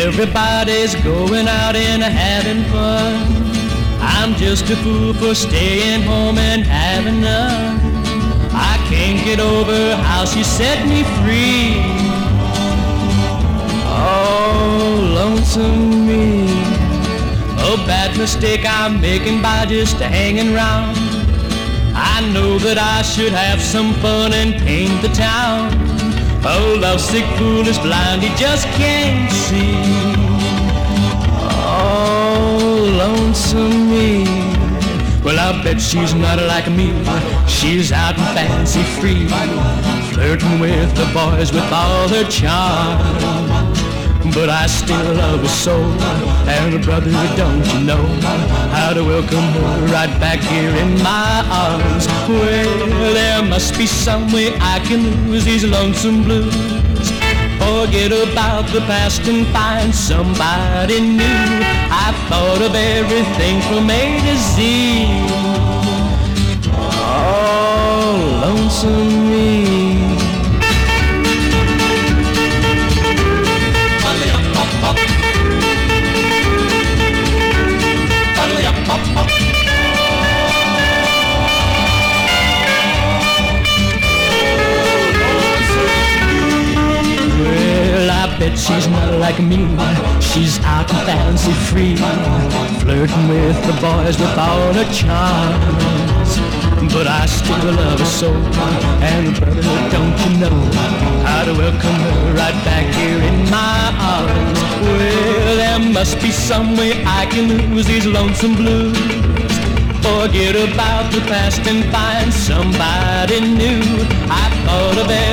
Everybody's going out and having fun. I'm just a fool for staying home and having none. I can't get over how she set me free. Oh, lonesome me. A bad mistake I'm making by just hanging round. I know that I should have some fun and paint the town. Oh, lovesick fool is blind, he just can't see. Oh, lonesome me. Well, I bet she's not like me. She's out and fancy free, flirting with the boys with all her charm. But I still love her so, and brother, don't you know how to welcome her right back here in my arms? Well, there must be some way I can lose these lonesome blues, forget about the past and find somebody new. I thought of everything from A to Z. Oh, lonesome me. Well, I bet she's not like me. She's out and fancy free, flirting with the boys with all her charms. But I still love her so, and brother, don't you know how to welcome her right back here in my arms? Well, there must be some way I can lose these lonesome blues, forget about the past and find somebody new. I thought of